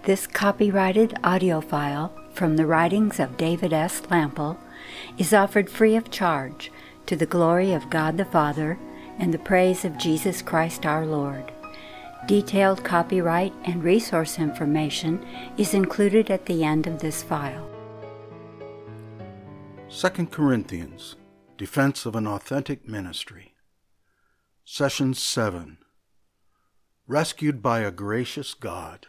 This copyrighted audio file from the writings of David S. Lample is offered free of charge to the glory of God the Father and the praise of Jesus Christ our Lord. Detailed copyright and resource information is included at the end of this file. 2 Corinthians, Defense of an Authentic Ministry. Session 7. Rescued by a Gracious God.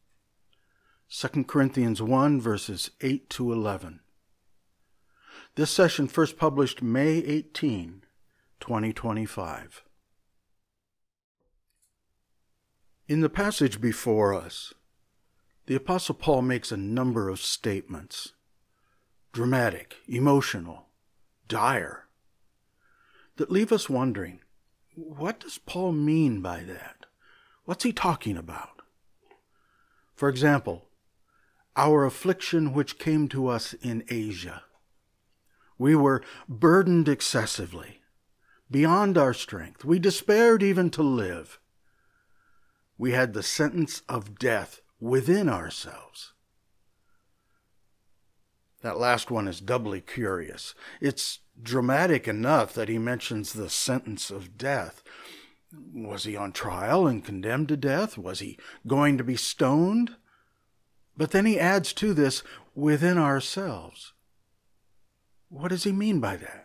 2 Corinthians 1, verses 8 to 11. This session first published May 18, 2025. In the passage before us, the Apostle Paul makes a number of statements, dramatic, emotional, dire, that leave us wondering, what does Paul mean by that? What's he talking about? For example, our affliction which came to us in Asia. We were burdened excessively, beyond our strength. We despaired even to live. We had the sentence of death within ourselves. That last one is doubly curious. It's dramatic enough that he mentions the sentence of death. Was he on trial and condemned to death? Was he going to be stoned? But then he adds to this, within ourselves. What does he mean by that?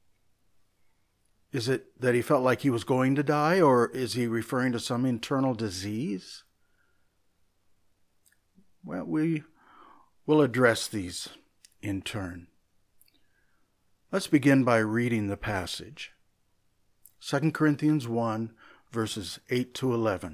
Is it that he felt like he was going to die, or is he referring to some internal disease? Well, we will address these in turn. Let's begin by reading the passage. 2 Corinthians 1, verses 8 to 11.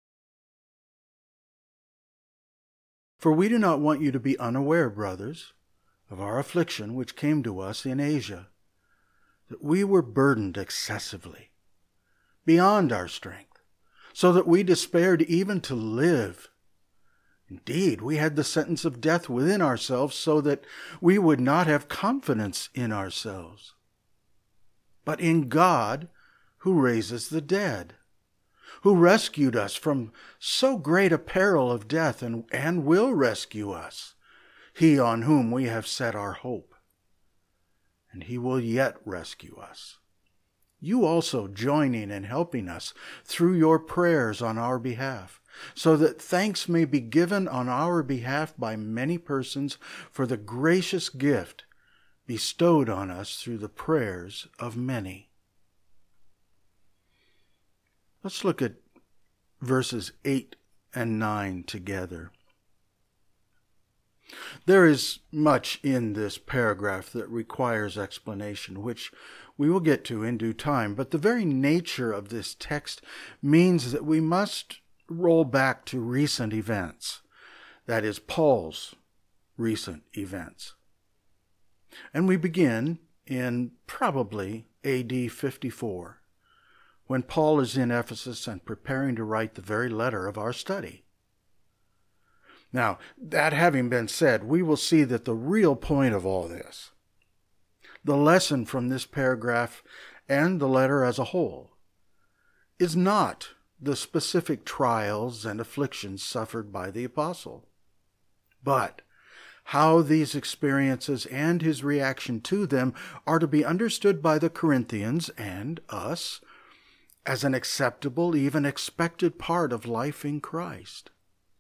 For we do not want you to be unaware, brothers, of our affliction which came to us in Asia, that we were burdened excessively, beyond our strength, so that we despaired even to live. Indeed, we had the sentence of death within ourselves, so that we would not have confidence in ourselves, but in God, who raises the dead, who rescued us from so great a peril of death and will rescue us, he on whom we have set our hope. And he will yet rescue us. You also joining and helping us through your prayers on our behalf, so that thanks may be given on our behalf by many persons for the gracious gift bestowed on us through the prayers of many. Let's look at verses 8 and 9 together. There is much in this paragraph that requires explanation, which we will get to in due time, but the very nature of this text means that we must roll back to recent events, that is, Paul's recent events. And we begin in probably AD 54. When Paul is in Ephesus and preparing to write the very letter of our study. Now, that having been said, we will see that the real point of all this, the lesson from this paragraph and the letter as a whole, is not the specific trials and afflictions suffered by the apostle, but how these experiences and his reaction to them are to be understood by the Corinthians and us as an acceptable, even expected part of life in Christ.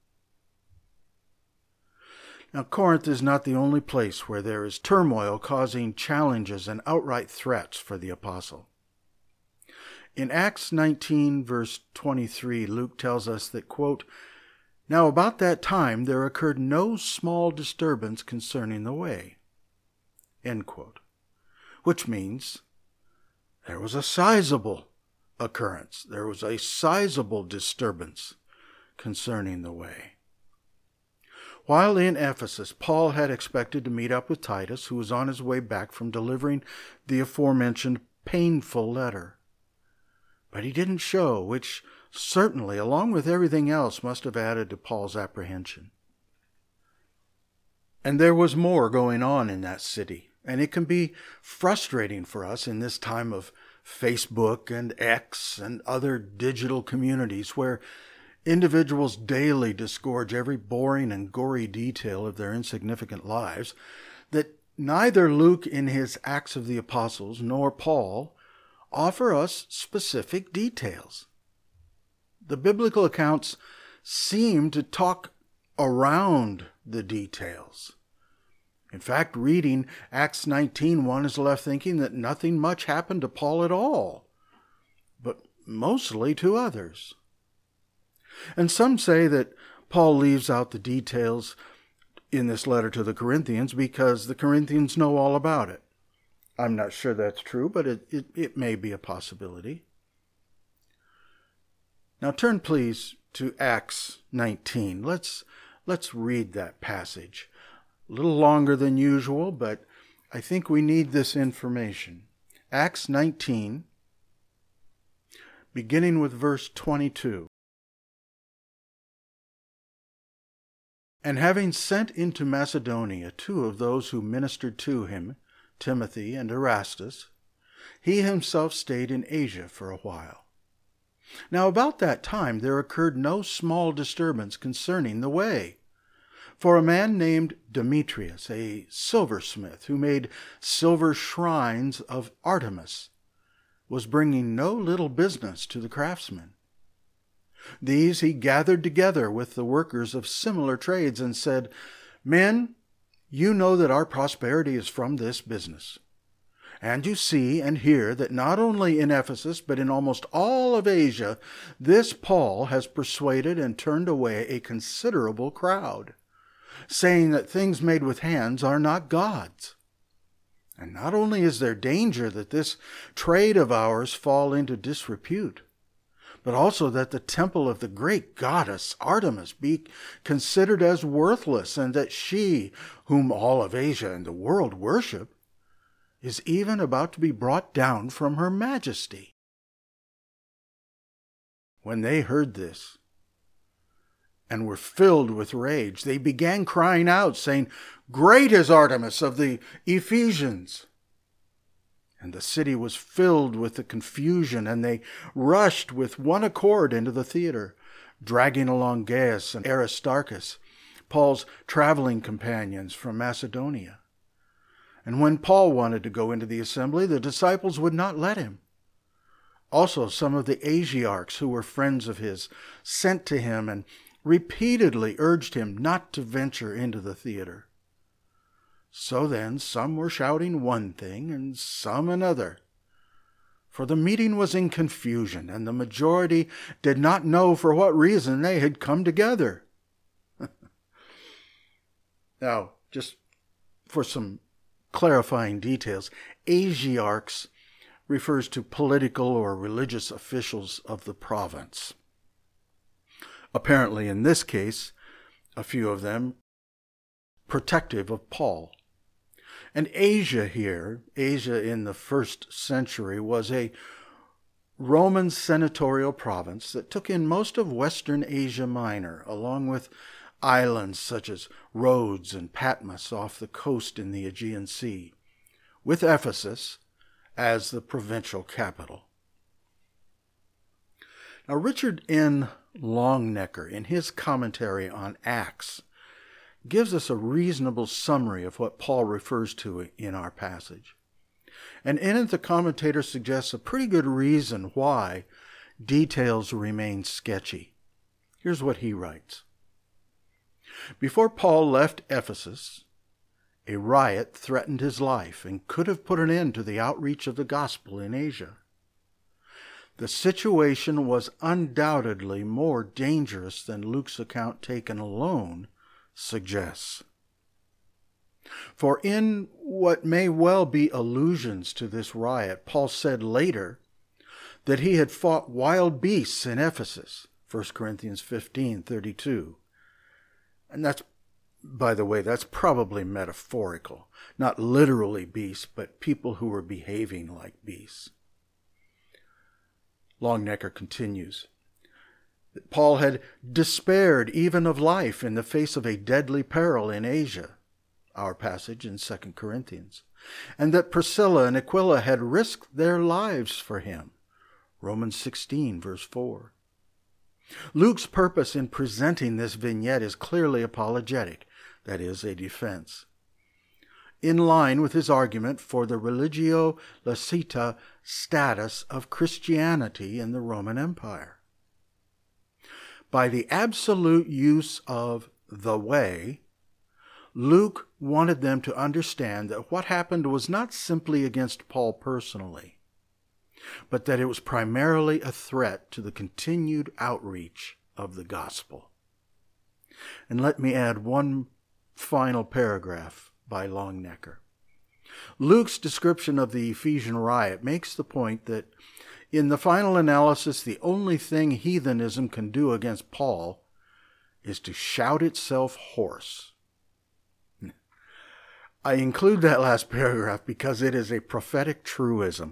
Now, Corinth is not the only place where there is turmoil causing challenges and outright threats for the apostle. In Acts 19, verse 23, Luke tells us that, quote, Now about that time there occurred no small disturbance concerning the way, end quote, which means there was a sizable occurrence. There was a sizable disturbance concerning the way. While in Ephesus, Paul had expected to meet up with Titus, who was on his way back from delivering the aforementioned painful letter. But he didn't show, which certainly, along with everything else, must have added to Paul's apprehension. And there was more going on in that city, and it can be frustrating for us in this time of Facebook and X and other digital communities where individuals daily disgorge every boring and gory detail of their insignificant lives, that neither Luke in his Acts of the Apostles nor Paul offer us specific details. The biblical accounts seem to talk around the details. In fact, reading Acts 19, one is left thinking that nothing much happened to Paul at all, but mostly to others. And some say that Paul leaves out the details in this letter to the Corinthians because the Corinthians know all about it. I'm not sure that's true, but it may be a possibility. Now turn, please, to Acts 19. Let's read that passage. A little longer than usual, but I think we need this information. Acts 19, beginning with verse 22. And having sent into Macedonia 2 of those who ministered to him, Timothy and Erastus, he himself stayed in Asia for a while. Now about that time there occurred no small disturbance concerning the way. For a man named Demetrius, a silversmith, who made silver shrines of Artemis, was bringing no little business to the craftsmen. These he gathered together with the workers of similar trades and said, Men, you know that our prosperity is from this business. And you see and hear that not only in Ephesus, but in almost all of Asia, this Paul has persuaded and turned away a considerable crowd, saying that things made with hands are not gods. And not only is there danger that this trade of ours fall into disrepute, but also that the temple of the great goddess Artemis be considered as worthless, and that she, whom all of Asia and the world worship, is even about to be brought down from her majesty. When they heard this and were filled with rage, they began crying out, saying, Great is Artemis of the Ephesians! And the city was filled with the confusion, and they rushed with one accord into the theater, dragging along Gaius and Aristarchus, Paul's traveling companions from Macedonia. And when Paul wanted to go into the assembly, the disciples would not let him. Also some of the Asiarchs, who were friends of his, sent to him and repeatedly urged him not to venture into the theater. So then some were shouting one thing and some another. For the meeting was in confusion, and the majority did not know for what reason they had come together. Now, just for some clarifying details, Asiarchs refers to political or religious officials of the province. Apparently, in this case, a few of them protective of Paul. And Asia here, Asia in the 1st century, was a Roman senatorial province that took in most of Western Asia Minor, along with islands such as Rhodes and Patmos off the coast in the Aegean Sea, with Ephesus as the provincial capital. Now, Richard N. Longnecker, in his commentary on Acts, gives us a reasonable summary of what Paul refers to in our passage. And in it, the commentator suggests a pretty good reason why details remain sketchy. Here's what he writes. Before Paul left Ephesus, a riot threatened his life and could have put an end to the outreach of the gospel in Asia. The situation was undoubtedly more dangerous than Luke's account taken alone suggests. For in what may well be allusions to this riot, Paul said later that he had fought wild beasts in Ephesus, 1 Corinthians 15:32. And that's, by the way, that's probably metaphorical, not literally beasts, but people who were behaving like beasts. Longnecker continues, that Paul had despaired even of life in the face of a deadly peril in Asia, our passage in 2 Corinthians, and that Priscilla and Aquila had risked their lives for him, Romans 16, verse 4. Luke's purpose in presenting this vignette is clearly apologetic, that is, a defense, in line with his argument for the religio licita status of Christianity in the Roman Empire. By the absolute use of the way, Luke wanted them to understand that what happened was not simply against Paul personally, but that it was primarily a threat to the continued outreach of the gospel. And let me add one final paragraph by Longnecker. Luke's description of the Ephesian riot makes the point that in the final analysis, the only thing heathenism can do against Paul is to shout itself hoarse. I include that last paragraph because it is a prophetic truism.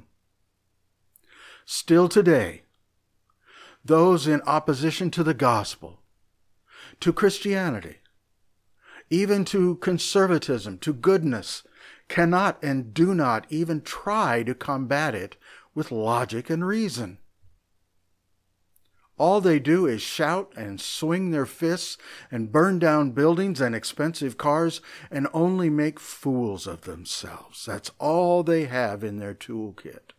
Still today, those in opposition to the gospel, to Christianity, even to conservatism, to goodness, cannot and do not even try to combat it with logic and reason. All they do is shout and swing their fists and burn down buildings and expensive cars and only make fools of themselves. That's all they have in their toolkit.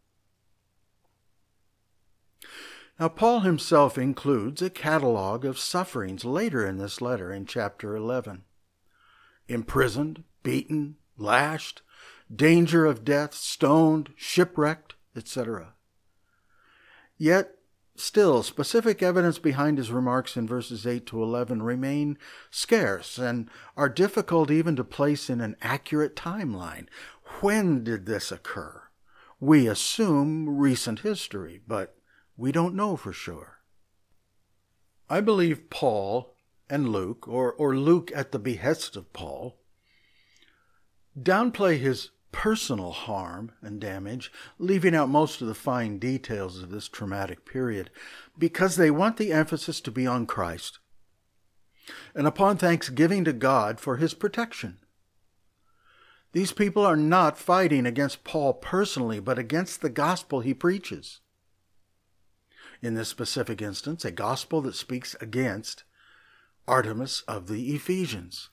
Now, Paul himself includes a catalog of sufferings later in this letter in chapter 11. Imprisoned, beaten, lashed, danger of death, stoned, shipwrecked, etc. Yet, still, specific evidence behind his remarks in verses 8 to 11 remain scarce and are difficult even to place in an accurate timeline. When did this occur? We assume recent history, but we don't know for sure. I believe Paul and Luke, or Luke at the behest of Paul, downplay his personal harm and damage, leaving out most of the fine details of this traumatic period, because they want the emphasis to be on Christ and upon thanksgiving to God for his protection. These people are not fighting against Paul personally, but against the gospel he preaches. In this specific instance, a gospel that speaks against Artemis of the Ephesians.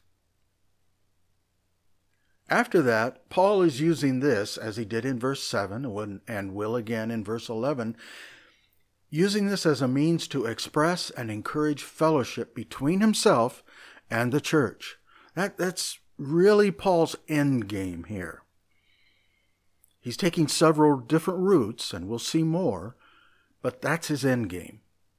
After that, Paul is using this, as he did in verse 7 and will again in verse 11, using this as a means to express and encourage fellowship between himself and the church. That's really Paul's end game here. He's taking several different routes, and we'll see more, but that's his end game.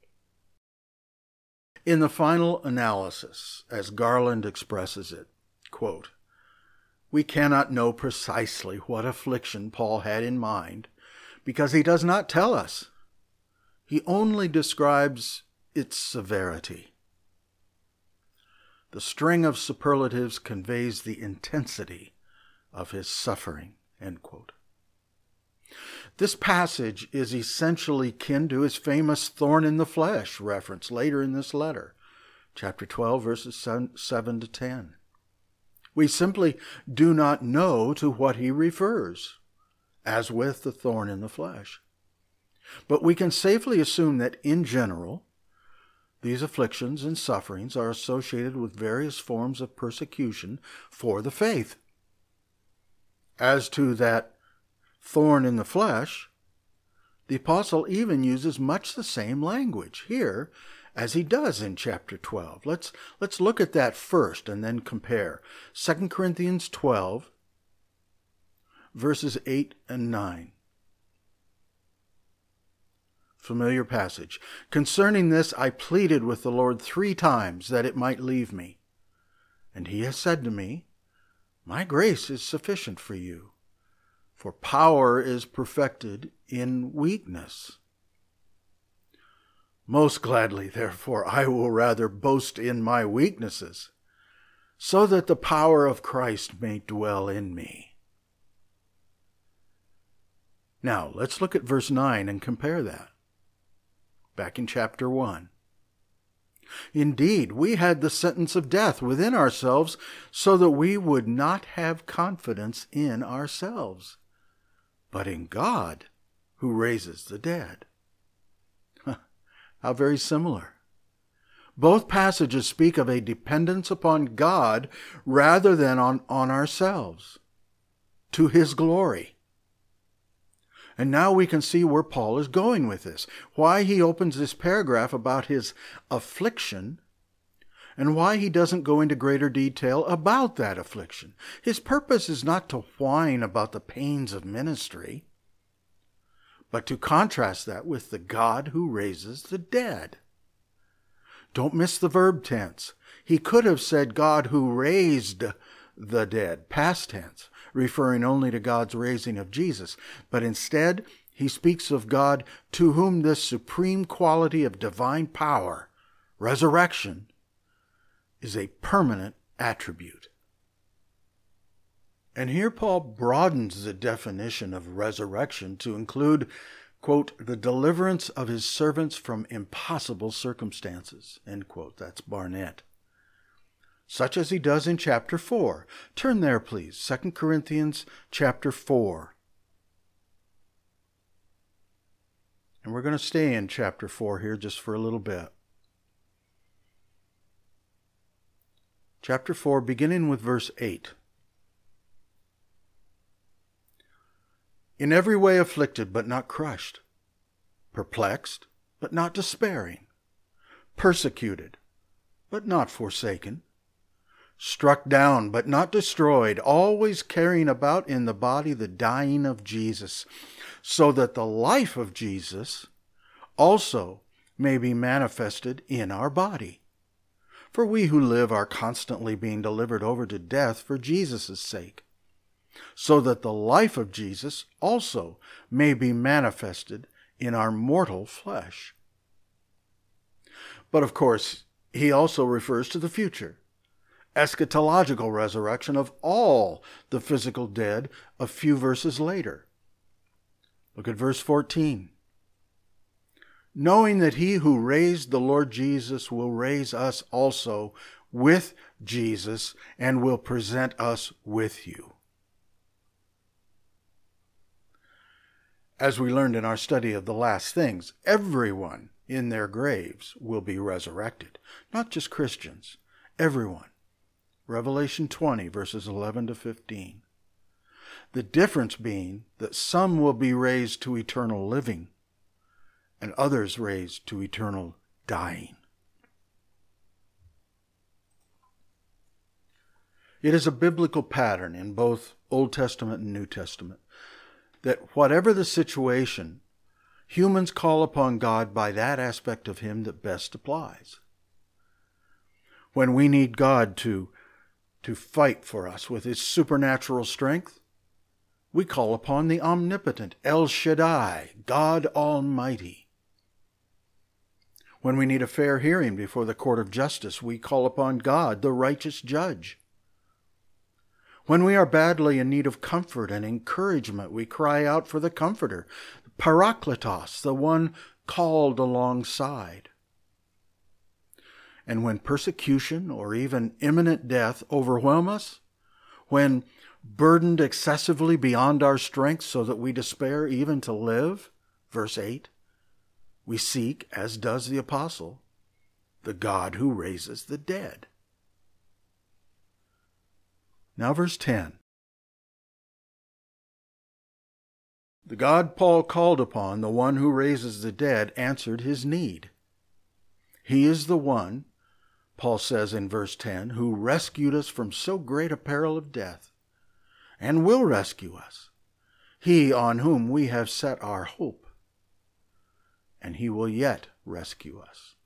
In the final analysis, as Garland expresses it, quote, "We cannot know precisely what affliction Paul had in mind, because he does not tell us. He only describes its severity. The string of superlatives conveys the intensity of his suffering," end quote. This passage is essentially kin to his famous thorn in the flesh reference later in this letter, chapter 12, verses 7 to 10. We simply do not know to what he refers, as with the thorn in the flesh. But we can safely assume that in general, these afflictions and sufferings are associated with various forms of persecution for the faith. As to that thorn in the flesh, the apostle even uses much the same language here as he does in chapter 12. Let's look at that first and then compare. 2 Corinthians 12, verses 8 and 9. Familiar passage. "Concerning this I pleaded with the Lord 3 times that it might leave me. And he has said to me, 'My grace is sufficient for you, for power is perfected in weakness.' Most gladly, therefore, I will rather boast in my weaknesses, so that the power of Christ may dwell in me." Now, let's look at verse 9 and compare that. Back in chapter 1. "Indeed, we had the sentence of death within ourselves, so that we would not have confidence in ourselves, but in God, who raises the dead." How very similar. Both passages speak of a dependence upon God rather than on ourselves, to His glory. And now we can see where Paul is going with this, why he opens this paragraph about his affliction, and why he doesn't go into greater detail about that affliction. His purpose is not to whine about the pains of ministry, but to contrast that with the God who raises the dead. Don't miss the verb tense. He could have said God who raised the dead, past tense, referring only to God's raising of Jesus. But instead, he speaks of God to whom this supreme quality of divine power, resurrection, is a permanent attribute. And here Paul broadens the definition of resurrection to include, quote, the deliverance of his servants from impossible circumstances, end quote. That's Barnett. Such as he does in chapter 4. Turn there, please. 2 Corinthians chapter 4. And we're going to stay in chapter 4 here just for a little bit. Chapter 4, beginning with verse 8. In every way afflicted, but not crushed. Perplexed, but not despairing. Persecuted, but not forsaken. Struck down, but not destroyed, always carrying about in the body the dying of Jesus, so that the life of Jesus also may be manifested in our body. For we who live are constantly being delivered over to death for Jesus' sake, so that the life of Jesus also may be manifested in our mortal flesh. But of course, he also refers to the future, eschatological resurrection of all the physical dead a few verses later. Look at verse 14. Knowing that he who raised the Lord Jesus will raise us also with Jesus and will present us with you. As we learned in our study of the last things, everyone in their graves will be resurrected. Not just Christians, everyone. Revelation 20, verses 11 to 15. The difference being that some will be raised to eternal living and others raised to eternal dying. It is a biblical pattern in both Old Testament and New Testament that whatever the situation, humans call upon God by that aspect of Him that best applies. When we need God to fight for us with His supernatural strength, we call upon the omnipotent El Shaddai, God Almighty. When we need a fair hearing before the court of justice, we call upon God, the righteous judge. When we are badly in need of comfort and encouragement, we cry out for the Comforter, Parakletos, the one called alongside. And when persecution or even imminent death overwhelm us, when burdened excessively beyond our strength so that we despair even to live, verse 8, we seek, as does the apostle, the God who raises the dead. Now verse 10. The God Paul called upon, the one who raises the dead, answered his need. He is the one, Paul says in verse 10, who rescued us from so great a peril of death, and will rescue us. He on whom we have set our hope, and he will yet rescue us.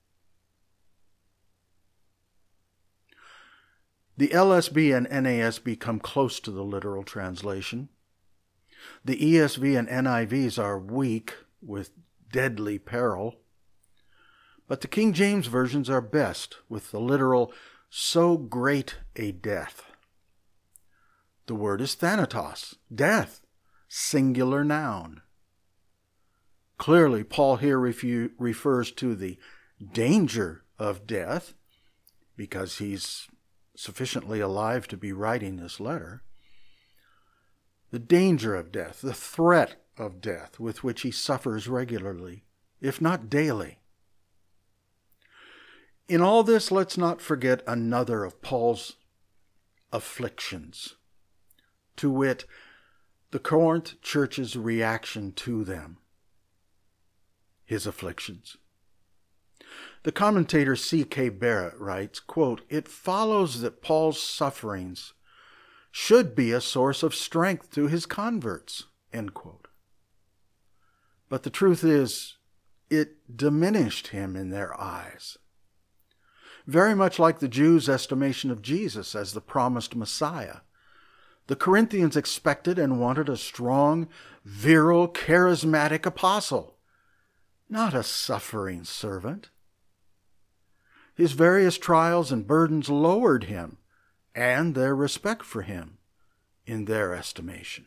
The LSB and NASB come close to the literal translation. The ESV and NIVs are weak with deadly peril, but the King James versions are best with the literal so great a death. The word is thanatos, death, singular noun. Clearly, Paul here refers to the danger of death because he's sufficiently alive to be writing this letter. The danger of death, the threat of death with which he suffers regularly, if not daily. In all this, let's not forget another of Paul's afflictions, to wit, the Corinth church's reaction to them, his afflictions. The commentator C.K. Barrett writes, quote, "It follows that Paul's sufferings should be a source of strength to his converts," end quote. But the truth is, it diminished him in their eyes. Very much like the Jews' estimation of Jesus as the promised Messiah, the Corinthians expected and wanted a strong, virile, charismatic apostle, not a suffering servant. His various trials and burdens lowered him and their respect for him in their estimation.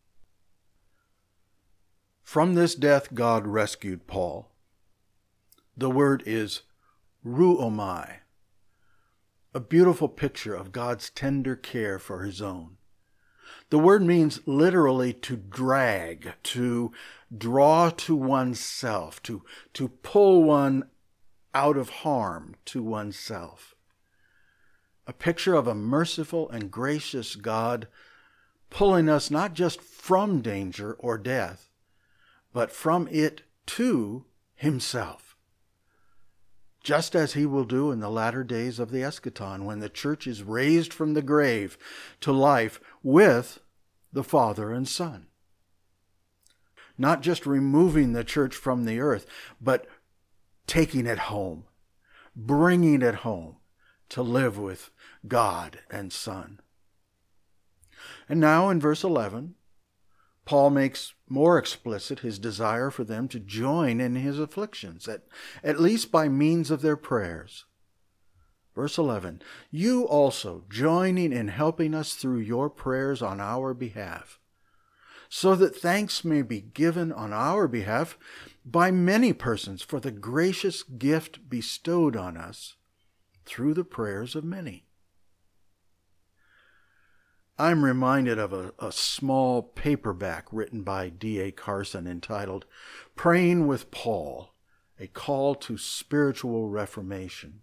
From this death God rescued Paul. The word is ruomai, a beautiful picture of God's tender care for his own. The word means literally to drag, to draw to oneself, to pull one out of harm to oneself. A picture of a merciful and gracious God pulling us not just from danger or death, but from it to himself. Just as he will do in the latter days of the eschaton, when the church is raised from the grave to life with the Father and Son. Not just removing the church from the earth, but taking it home, bringing it home to live with God and Son. And now in verse 11, Paul makes more explicit his desire for them to join in his afflictions, at least by means of their prayers. Verse 11, "You also joining in helping us through your prayers on our behalf, so that thanks may be given on our behalf by many persons for the gracious gift bestowed on us through the prayers of many." I'm reminded of a small paperback written by D.A. Carson entitled "Praying with Paul, A Call to Spiritual Reformation."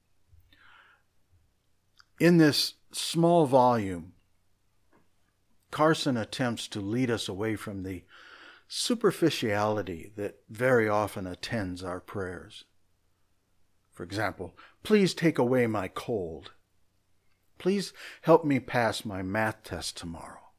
In this small volume, Carson attempts to lead us away from the superficiality that very often attends our prayers. For example, "Please take away my cold. Please help me pass my math test tomorrow."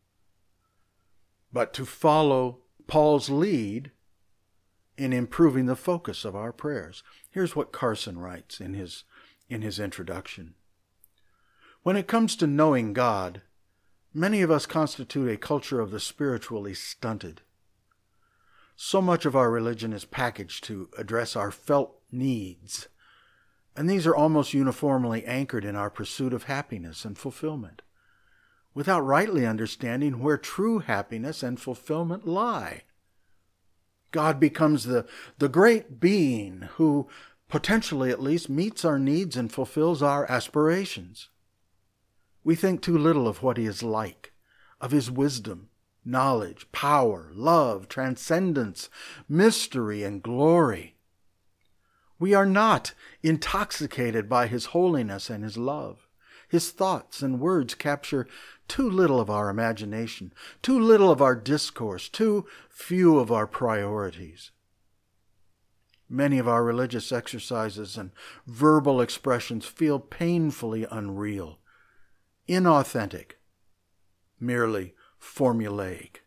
But to follow Paul's lead in improving the focus of our prayers. Here's what Carson writes in his introduction. "When it comes to knowing God, many of us constitute a culture of the spiritually stunted. So much of our religion is packaged to address our felt needs, and these are almost uniformly anchored in our pursuit of happiness and fulfillment, without rightly understanding where true happiness and fulfillment lie. God becomes the great being who, potentially at least, meets our needs and fulfills our aspirations. We think too little of what he is like, of his wisdom, knowledge, power, love, transcendence, mystery, and glory. We are not intoxicated by his holiness and his love. His thoughts and words capture too little of our imagination, too little of our discourse, too few of our priorities. Many of our religious exercises and verbal expressions feel painfully unreal, inauthentic, merely formulaic.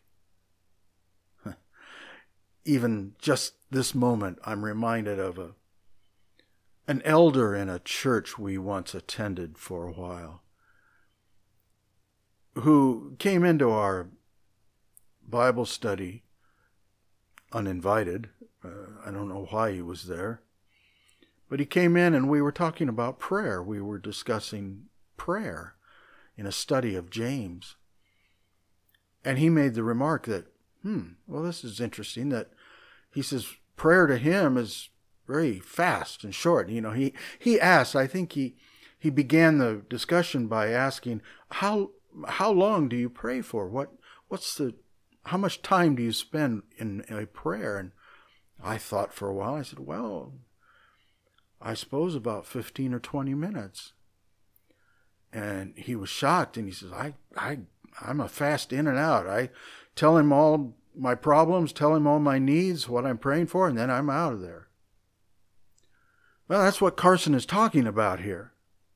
Even just this moment, I'm reminded of an elder in a church we once attended for a while, who came into our Bible study uninvited. I don't know why he was there, but he came in and we were talking about prayer. We were discussing prayer in a study of James. And he made the remark that, well, this is interesting, that he says prayer to him is very fast and short. You know, he asked, I think he began the discussion by asking, how long do you pray for? How much time do you spend in a prayer? And I thought for a while, I said, well, I suppose about 15 or 20 minutes. And he was shocked, and he says, I'm a fast in and out. I tell him all my problems, tell him all my needs, what I'm praying for, and then I'm out of there. Well, that's what Carson is talking about here.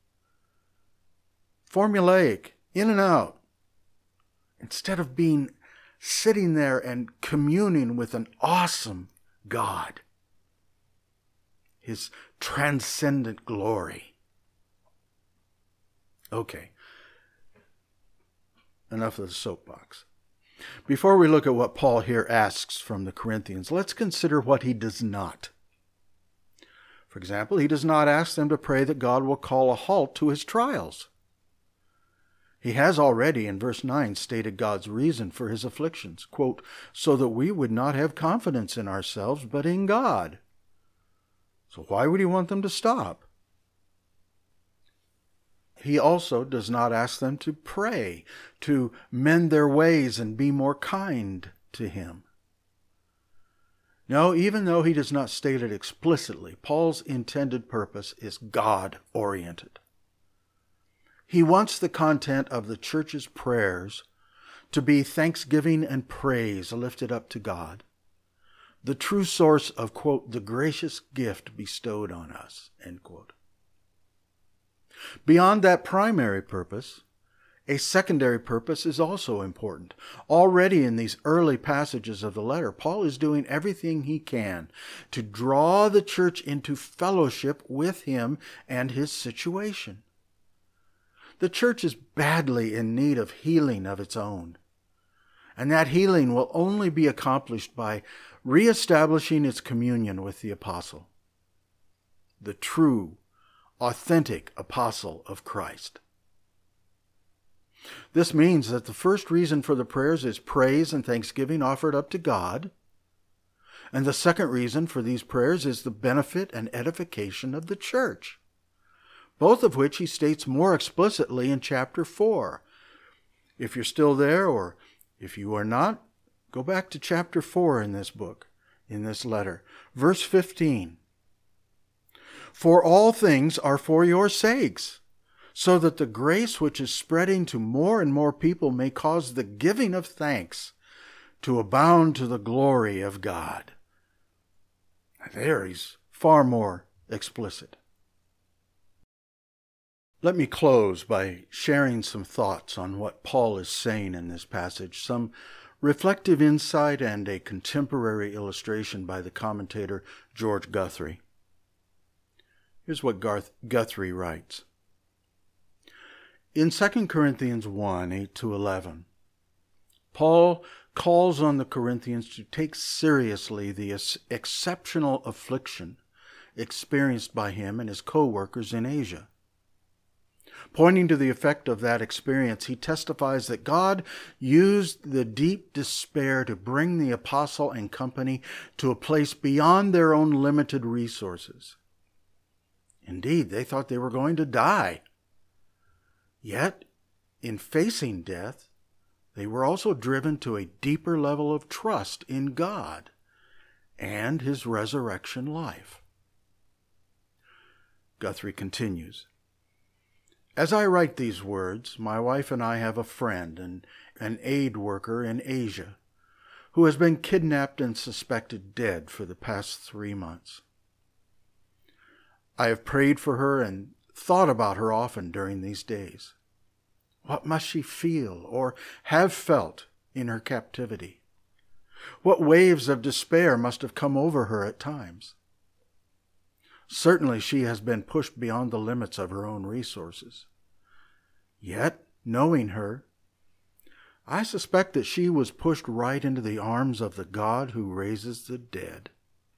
Formulaic, in and out. Instead of sitting there and communing with an awesome God, His transcendent glory. Okay, enough of the soapbox. Before we look at what Paul here asks from the Corinthians, let's consider what he does not. For example, he does not ask them to pray that God will call a halt to his trials. He has already, in verse 9, stated God's reason for his afflictions, quote, so that we would not have confidence in ourselves, but in God. So why would he want them to stop? He also does not ask them to pray, to mend their ways and be more kind to him. No, even though he does not state it explicitly, Paul's intended purpose is God-oriented. He wants the content of the church's prayers to be thanksgiving and praise lifted up to God, the true source of, quote, the gracious gift bestowed on us, end quote. Beyond that primary purpose, a secondary purpose is also important. Already in these early passages of the letter, Paul is doing everything he can to draw the church into fellowship with him and his situation. The church is badly in need of healing of its own, and that healing will only be accomplished by reestablishing its communion with the apostle, the true, authentic apostle of Christ. This means that the first reason for the prayers is praise and thanksgiving offered up to God, and the second reason for these prayers is the benefit and edification of the church, both of which he states more explicitly in chapter 4. If you're still there, or if you are not, go back to chapter 4 in this book, in this letter. Verse 15. For all things are for your sakes, so that the grace which is spreading to more and more people may cause the giving of thanks to abound to the glory of God. There he's far more explicit. Let me close by sharing some thoughts on what Paul is saying in this passage, some reflective insight and a contemporary illustration by the commentator George Guthrie. Here's what Guthrie writes. In 2 Corinthians 1, 8-11, Paul calls on the Corinthians to take seriously the exceptional affliction experienced by him and his co-workers in Asia. Pointing to the effect of that experience, he testifies that God used the deep despair to bring the apostle and company to a place beyond their own limited resources. Indeed, they thought they were going to die. Yet, in facing death, they were also driven to a deeper level of trust in God and his resurrection life. Guthrie continues, as I write these words, my wife and I have a friend and an aid worker in Asia who has been kidnapped and suspected dead for the past 3 months. I have prayed for her and thought about her often during these days. What must she feel or have felt in her captivity? What waves of despair must have come over her at times? Certainly she has been pushed beyond the limits of her own resources. Yet, knowing her, I suspect that she was pushed right into the arms of the God who raises the dead.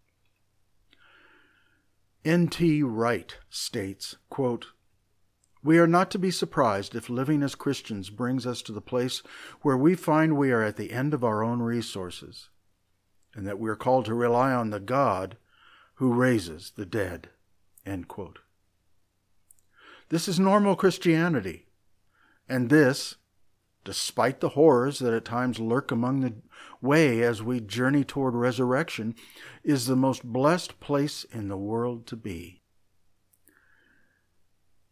N.T. Wright states, quote, we are not to be surprised if living as Christians brings us to the place where we find we are at the end of our own resources, and that we are called to rely on the God who raises the dead. End quote. This is normal Christianity, and this, despite the horrors that at times lurk among the way as we journey toward resurrection, is the most blessed place in the world to be.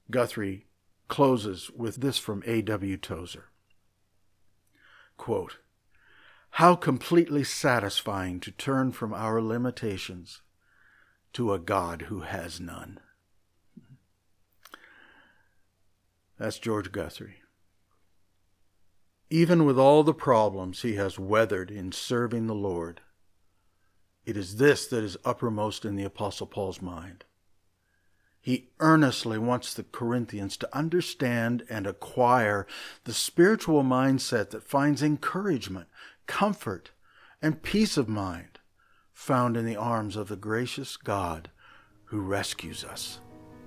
Guthrie closes with this from A.W. Tozer. Quote, "How completely satisfying to turn from our limitations to a God who has none." That's George Guthrie. Even with all the problems he has weathered in serving the Lord, it is this that is uppermost in the Apostle Paul's mind. He earnestly wants the Corinthians to understand and acquire the spiritual mindset that finds encouragement, comfort, and peace of mind found in the arms of the gracious God who rescues us.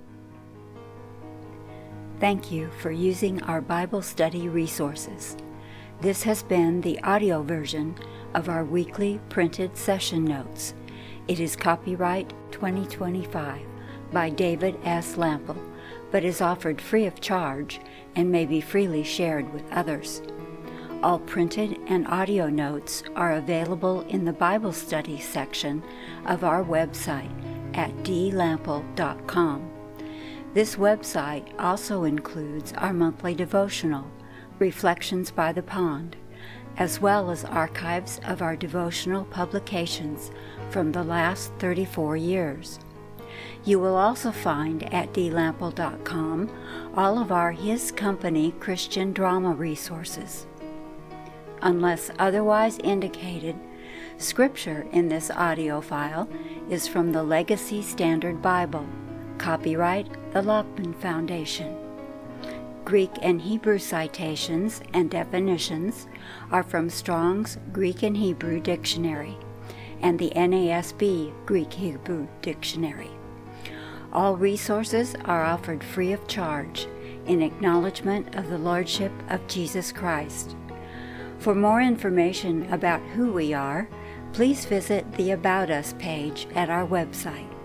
Thank you for using our Bible study resources. This has been the audio version of our weekly printed session notes. It is copyright 2025 by David S. Lample, but is offered free of charge and may be freely shared with others. All printed and audio notes are available in the Bible study section of our website at dlample.com. This website also includes our monthly devotional, Reflections by the Pond, as well as archives of our devotional publications from the last 34 years. You will also find at dlample.com all of our His Company Christian drama resources. Unless otherwise indicated, Scripture in this audio file is from the Legacy Standard Bible, copyright the Lockman Foundation. Greek and Hebrew citations and definitions are from Strong's Greek and Hebrew Dictionary and the NASB Greek-Hebrew Dictionary. All resources are offered free of charge in acknowledgement of the Lordship of Jesus Christ. For more information about who we are, please visit the About Us page at our website.